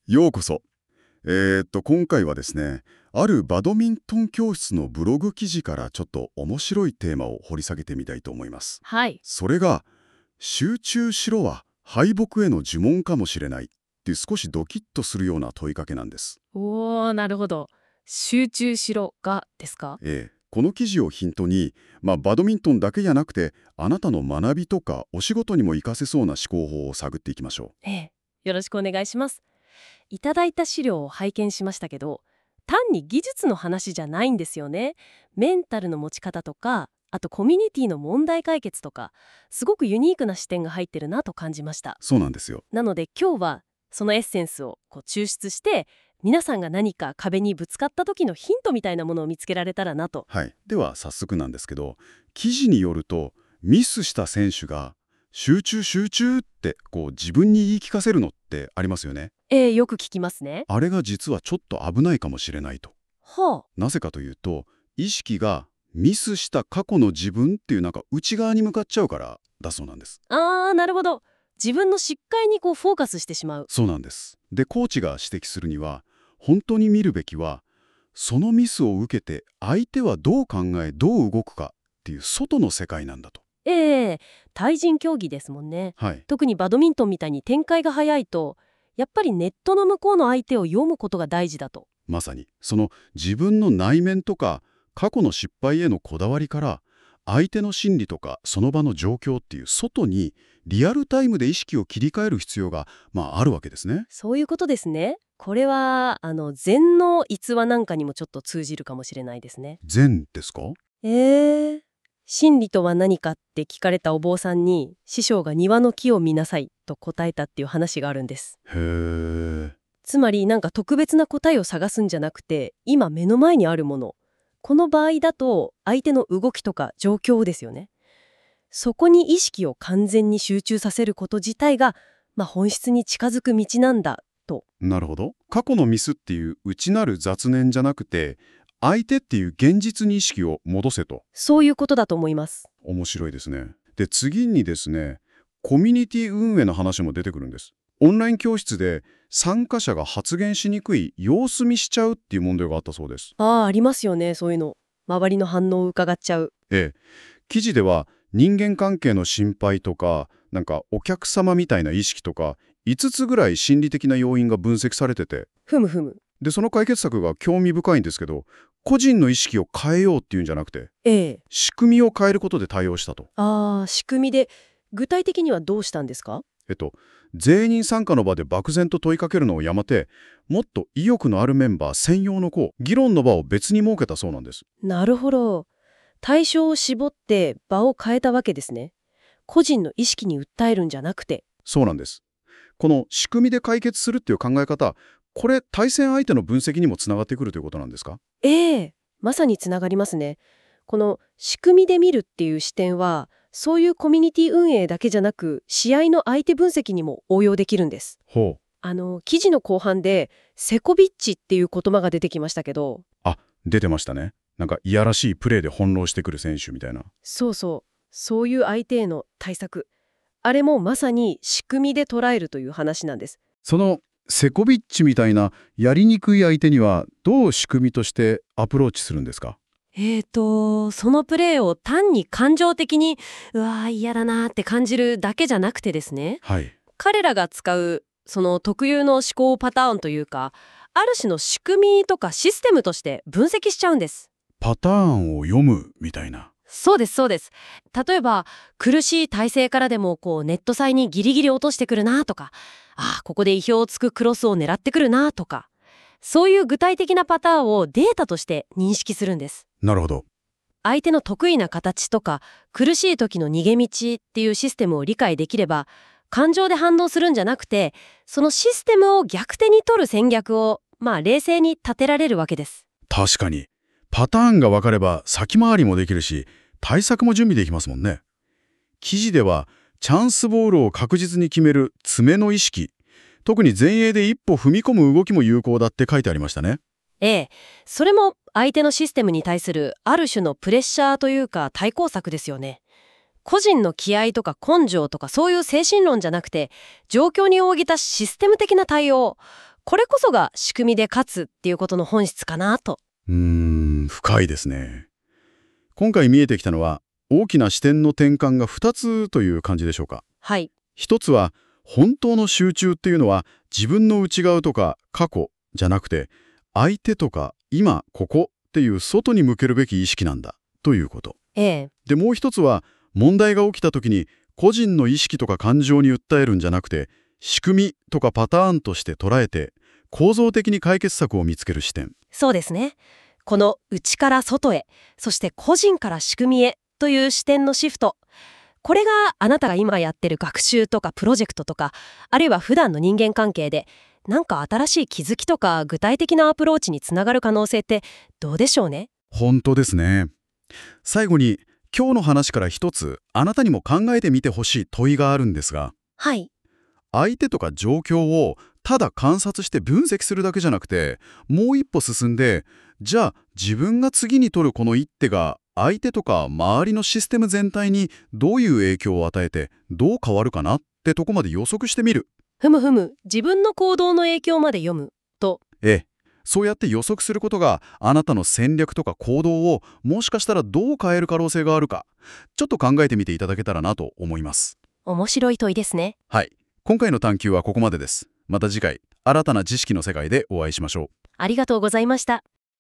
ようこそ。今回はですね、あるバドミントン教室のブログ記事からちょっと面白いテーマを掘り下げてみたいと思います。 はい。 それが、集中しろは敗北への呪文かもしれないっていう少しドキッとするような問いかけなんです。 おー、なるほど。集中しろがですか？ この記事をヒントに、バドミントンだけじゃなくて、あなたの学びとかお仕事にも活かせそうな思考法を探っていきましょええ。よろしくお願いします。いただいた資料を拝見しましたけど、単に技術の話じゃないんですよね。メンタルの持ち方とか、あとコミュニティの問題解決とか、すごくユニークな視点が入ってるなと感じました。 う。そうなんですよ。 なので今日はそのエッセンスを抽出して、皆さんが何か壁にぶつかった時のヒントみたいなものを見つけられたらなと。 はい。では早速なんですけど、記事によると、ミスした選手が集中集中って自分に言い聞かせるのってありますよね。 よく聞きますね。 あれが実はちょっと危ないかもしれないと。 はなぜかというと、意識がミスした過去の自分っていう内側に向かっちゃうからだそうなんです。 なるほど。自分の失敗にフォーカスしてしまう。 そうなんです。で、コーチが指摘するには、本当に見るべきは、そのミスを受けて相手はどう考え、どう動くかっていう外の世界なんだと。 対人競技ですもんね。 はい。 特にバドミントンみたいに展開が早いと、やっぱりネットの向こうの相手を読むことが大事だと。 まさに、その自分の内面とか過去の失敗へのこだわりから、相手の心理とかその場の状況っていう外にリアルタイムで意識を切り替える必要が、あるわけですね。 そういうことですね。これは、禅の逸話なんかにもちょっと通じるかもしれないですね。 禅ですか？ 真理とは何かって聞かれたお坊さんに、師匠が庭の木を見なさいと答えたっていう話があるんです。 へー。 つまり特別な答えを探すんじゃなくて、今目の前にあるもの。この場合だと相手の動きとか状況ですよね。そこに意識を完全に集中させること自体が、本質に近づく道なんだと。 なるほど。過去のミスっていう内なる雑念じゃなくて、相手っていう現実に意識を戻せと。 そういうことだと思います。 面白いですね。で、次にですね、コミュニティ運営の話も出てくるんです。オンライン教室で参加者が発言しにくい様子見しちゃうっていう問題があったそうです。 ありますよね、そういうの。周りの反応を伺っちゃう。 記事では人間関係の心配とか、お客様みたいな意識とか、5つぐらい心理的な要因が分析されてて、 ふむふむ。 で、その解決策が興味深いんですけど、個人の意識を変えようっていうんじゃなくて、仕組みを変えることで対応したと。 仕組みで、具体的にはどうしたんですか？ 全員参加の場で漠然と問いかけるのをやめて、もっと意欲のあるメンバー専用の議論の場を別に設けたそうなんです。 なるほど。対象を絞って場を変えたわけですね。個人の意識に訴えるんじゃなくて。 そうなんです。この仕組みで解決するっていう考え方、これ対戦相手の分析にもつながってくるということなんですか？ まさにつながりますね。この仕組みで見るっていう視点は、そういうコミュニティ運営だけじゃなく、試合の相手分析にも応用できるんです。 ほう。 記事の後半で、セコビッチっていう言葉が出てきましたけど、 出てましたね。いやらしいプレーで翻弄してくる選手みたいな。 そういう相手への対策。あれもまさに仕組みで捉えるという話なんです。 そのセコビッチみたいなやりにくい相手にはどう仕組みとしてアプローチするんですか？ そのプレーを単に感情的に、うわー嫌だなーって感じるだけじゃなくてですね、 はい。 彼らが使うその特有の思考パターンというか、ある種の仕組みとかシステムとして分析しちゃうんです。 パターンを読むみたいな。 そうです、そうです。例えば、苦しい体勢からでもネットサイにギリギリ落としてくるなとか、ここで意表をつくクロスを狙ってくるなとか、そういう具体的なパターンをデータとして認識するんです。 なるほど。 相手の得意な形とか、苦しい時の逃げ道っていうシステムを理解できれば、感情で反応するんじゃなくて、そのシステムを逆手に取る戦略を、冷静に立てられるわけです。 確かに。パターンが分かれば先回りもできるし、対策も準備できますもんね。記事では、チャンスボールを確実に決める詰めの意識、特に前衛で一歩踏み込む動きも有効だって書いてありましたね。 それも相手のシステムに対するある種のプレッシャーというか対抗策ですよね。個人の気合とか根性とかそういう精神論じゃなくて、状況に応じたシステム的な対応。 これこそが仕組みで勝つっていうことの本質かなと。 深いですね。今回見えてきたのは、大きな視点の転換が2つという感じでしょうか。 はい。 一つは、本当の集中っていうのは自分の内側とか過去じゃなくて、相手とか今ここっていう外に向けるべき意識なんだということ。 ええ。 で、もう一つは、問題が起きた時に個人の意識とか感情に訴えるんじゃなくて、仕組みとかパターンとして捉えて、構造的に解決策を見つける視点。 そうですね。この内から外へ、そして個人から仕組みへという視点のシフト。これがあなたが今やってる学習とかプロジェクトとか、あるいは普段の人間関係で、なんか新しい気づきとか具体的なアプローチにつながる可能性ってどうでしょうね。 本当ですね。最後に、今日の話から一つ、あなたにも考えてみてほしい問いがあるんですが、 はい。 相手とか状況をただ観察して分析するだけじゃなくて、もう一歩進んで、じゃあ自分が次に取るこの一手が相手とか周りのシステム全体にどういう影響を与えてどう変わるかなってとこまで予測してみる。 自分の行動の影響まで読むと。 そうやって予測することがあなたの戦略とか行動をもしかしたらどう変える可能性があるか、ちょっと考えてみていただけたらなと思います。 面白い問いですね。 はい。今回の探求はここまでです。また次回、新たな知識の世界でお会いしましょう。 ありがとうございました。